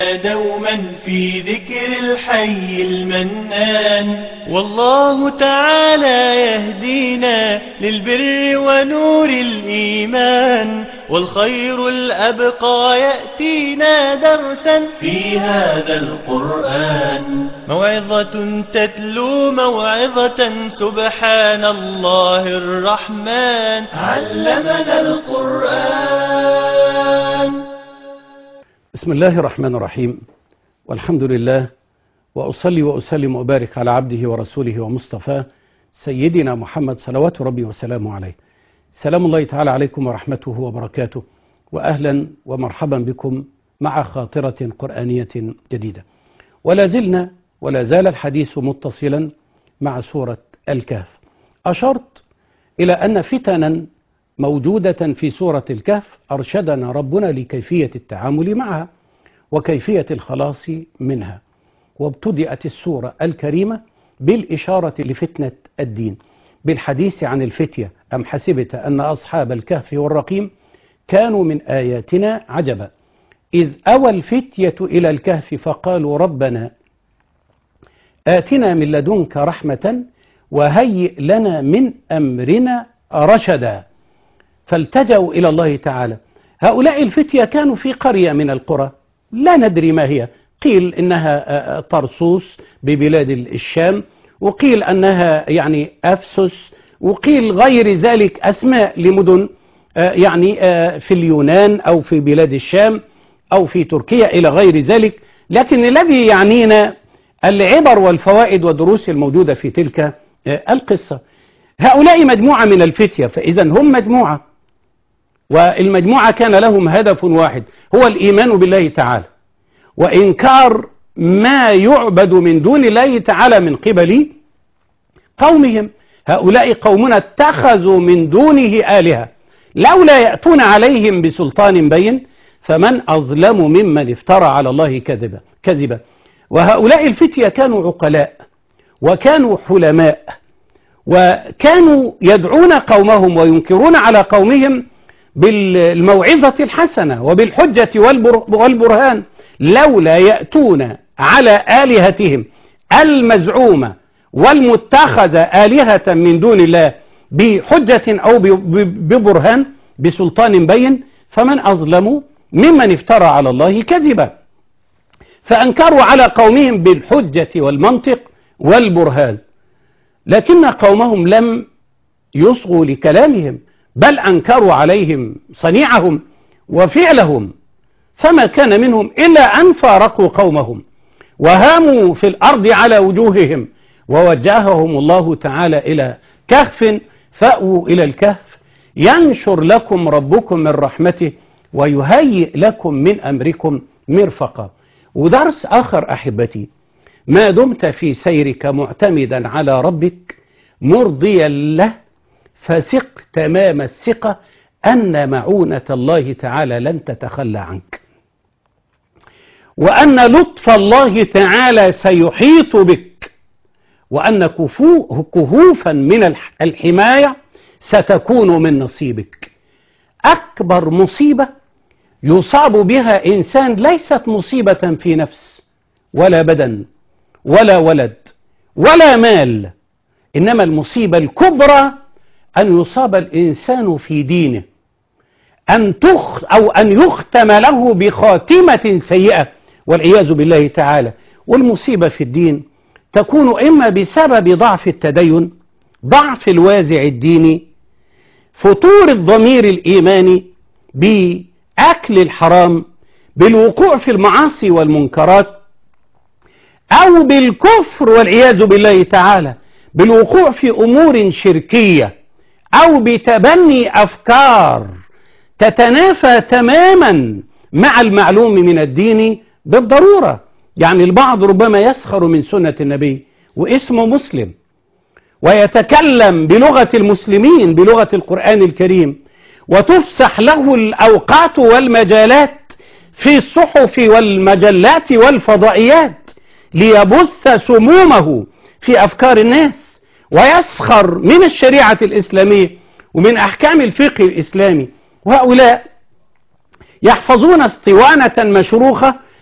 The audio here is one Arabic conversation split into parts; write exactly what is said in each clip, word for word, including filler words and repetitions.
دوما في ذكر الحي المنان، والله تعالى يهدينا للبر ونور الإيمان، والخير الأبقى يأتينا درسا في هذا القرآن. موعظة تتلو موعظة، سبحان الله الرحمن علمنا القرآن. بسم الله الرحمن الرحيم، والحمد لله، وأصلي وأسلم وأبارك على عبده ورسوله ومصطفاه سيدنا محمد صلوات ربي وسلامه عليه. سلام الله تعالى عليكم ورحمته وبركاته، وأهلا ومرحبا بكم مع خاطرة قرآنية جديدة. ولا زلنا ولا زال الحديث متصلا مع سورة الكهف. أشرت إلى أن فتنا موجودة في سورة الكهف أرشدنا ربنا لكيفية التعامل معها وكيفية الخلاص منها. وابتدأت السورة الكريمة بالإشارة لفتنة الدين، بالحديث عن الفتية: أم حسبت أن أصحاب الكهف والرقيم كانوا من آياتنا عجبا إذ أوى الفتية إلى الكهف فقالوا ربنا آتنا من لدنك رحمة وهيئ لنا من أمرنا رشدا فالتجأوا إلى الله تعالى. هؤلاء الفتية كانوا في قرية من القرى لا ندري ما هي، قيل إنها طرسوس ببلاد الشام، وقيل أنها يعني أفسس، وقيل غير ذلك أسماء لمدن يعني في اليونان أو في بلاد الشام أو في تركيا إلى غير ذلك. لكن الذي يعنينا العبر والفوائد والدروس الموجودة في تلك القصة. هؤلاء مجموعة من الفتية، فإذا هم مجموعة، والمجموعة كان لهم هدف واحد هو الإيمان بالله تعالى وإنكار ما يعبد من دون الله تعالى من قبل قومهم. هؤلاء قومنا اتخذوا من دونه آلهة لولا يأتون عليهم بسلطان بين فمن أظلم ممن افترى على الله كذبا كذبا. وهؤلاء الفتية كانوا عقلاء وكانوا حلماء، وكانوا يدعون قومهم وينكرون على قومهم بالموعظة الحسنة وبالحجة والبرهان، لولا يأتون على آلهتهم المزعومة والمتخذة آلهة من دون الله بحجة أو ببرهان بسلطان بين فمن أظلم ممن افترى على الله كذبا. فأنكروا على قومهم بالحجة والمنطق والبرهان، لكن قومهم لم يصغوا لكلامهم، بل أنكروا عليهم صنيعهم وفعلهم، فما كان منهم إلا أن فارقوا قومهم وهاموا في الأرض على وجوههم، ووجههم الله تعالى إلى كهف فأووا إلى الكهف ينشر لكم ربكم من رحمته ويهيئ لكم من أمركم مرفقا. ودرس آخر أحبتي: ما دمت في سيرك معتمدا على ربك مرضيا له فثق تمام الثقة أن معونة الله تعالى لن تتخلى عنك، وأن لطف الله تعالى سيحيط بك، وأن كهوفا من الحماية ستكون من نصيبك. أكبر مصيبة يصاب بها إنسان ليست مصيبة في نفس ولا بدن ولا ولد ولا مال، إنما المصيبة الكبرى أن يصاب الإنسان في دينه، أن تخ أو أن يختم له بخاتمة سيئة والعياذ بالله تعالى. والمصيبة في الدين تكون إما بسبب ضعف التدين، ضعف الوازع الديني، فتور الضمير الإيماني بأكل الحرام، بالوقوع في المعاصي والمنكرات، أو بالكفر والعياذ بالله تعالى، بالوقوع في أمور شركية، أو بتبني أفكار تتنافى تماما مع المعلوم من الدين بالضرورة. يعني البعض ربما يسخر من سنة النبي واسمه مسلم ويتكلم بلغة المسلمين بلغة القرآن الكريم، وتفسح له الأوقات والمجالات في الصحف والمجلات والفضائيات ليبث سمومه في أفكار الناس، ويسخر من الشريعة الإسلامية ومن أحكام الفقه الإسلامي. وهؤلاء يحفظون اسطوانة مشروخة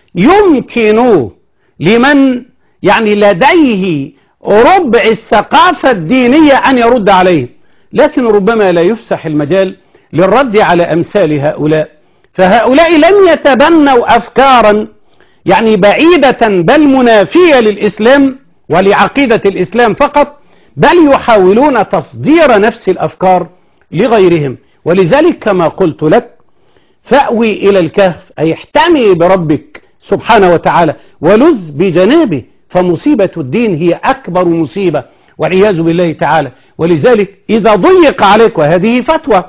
يمكن لمن يعني لديه ربع الثقافة الدينية أن يرد عليه، لكن ربما لا يفسح المجال للرد على أمثال هؤلاء. فهؤلاء لم يتبنوا أفكارا يعني بعيدة بل منافية للإسلام ولعقيدة الإسلام فقط، بل يحاولون تصدير نفس الأفكار لغيرهم. ولذلك كما قلت لك فأوي إلى الكهف، أي احتمي بربك سبحانه وتعالى ولذ بجنابه، فمصيبة الدين هي أكبر مصيبة والعياذ بالله تعالى. ولذلك إذا ضيق عليك، وهذه فتوى،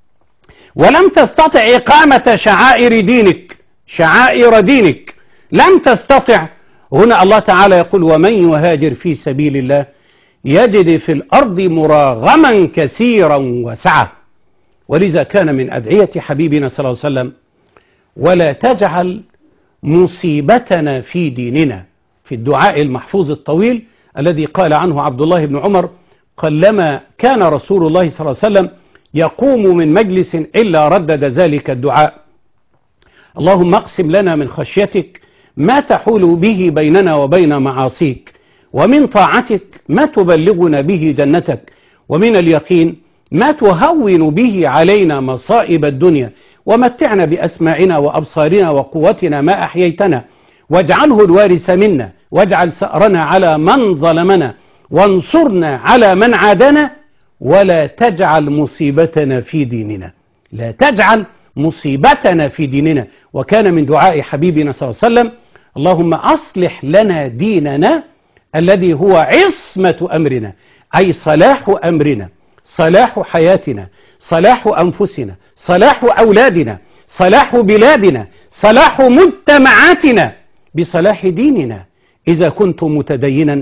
ولم تستطع إقامة شعائر دينك شعائر دينك لم تستطع، هنا الله تعالى يقول ومن يهاجر في سبيل الله يجد في الأرض مراغما كثيرا وسعة. ولذا كان من أدعية حبيبنا صلى الله عليه وسلم ولا تجعل مصيبتنا في ديننا، في الدعاء المحفوظ الطويل الذي قال عنه عبد الله بن عمر قلما كان رسول الله صلى الله عليه وسلم يقوم من مجلس إلا ردد ذلك الدعاء: اللهم اقسم لنا من خشيتك ما تحول به بيننا وبين معاصيك، ومن طاعتك ما تبلغنا به جنتك، ومن اليقين ما تهون به علينا مصائب الدنيا، ومتعنا بأسماعنا وأبصارنا وقوتنا ما أحييتنا، واجعله الوارث منا، واجعل ثأرنا على من ظلمنا، وانصرنا على من عادنا، ولا تجعل مصيبتنا في ديننا. لا تجعل مصيبتنا في ديننا. وكان من دعاء حبيبنا صلى الله عليه وسلم اللهم أصلح لنا ديننا الذي هو عصمة أمرنا، أي صلاح أمرنا، صلاح حياتنا، صلاح أنفسنا، صلاح أولادنا، صلاح بلادنا، صلاح مجتمعاتنا بصلاح ديننا. إذا كنت متدينا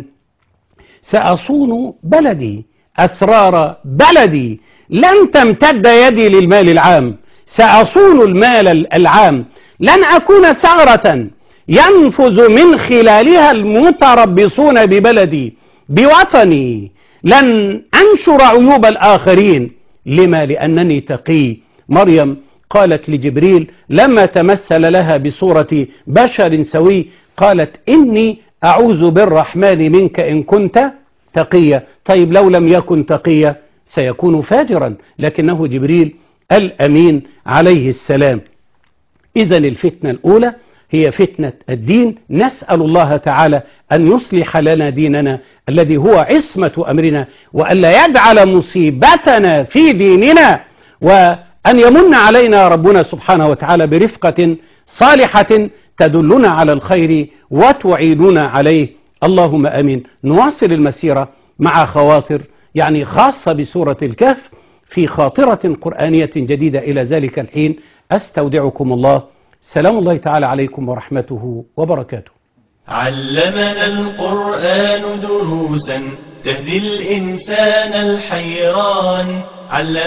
سأصون بلدي، أسرار بلدي، لن تمتد يدي للمال العام، سأصون المال العام، لن أكون ثغرة ينفذ من خلالها المتربصون ببلدي بوطني، لن أنشر عيوب الآخرين. لما؟ لأنني تقي. مريم قالت لجبريل لما تمثل لها بصورة بشر سوي قالت إني أعوذ بالرحمن منك إن كنت تقيا. طيب لو لم يكن تقيا سيكون فاجرا، لكنه جبريل الأمين عليه السلام. إذن الفتنة الأولى هي فتنة الدين. نسأل الله تعالى أن يصلح لنا ديننا الذي هو عصمة أمرنا، وألا يجعل مصيبتنا في ديننا، وأن يمن علينا ربنا سبحانه وتعالى برفقة صالحة تدلنا على الخير وتعيننا عليه. اللهم أمين. نواصل المسيرة مع خواطر يعني خاصة بسورة الكهف في خاطرة قرآنية جديدة. إلى ذلك الحين أستودعكم الله. سلام الله تعالى عليكم ورحمته وبركاته. علمنا القرآن دروسا تهدي الإنسان الحيران.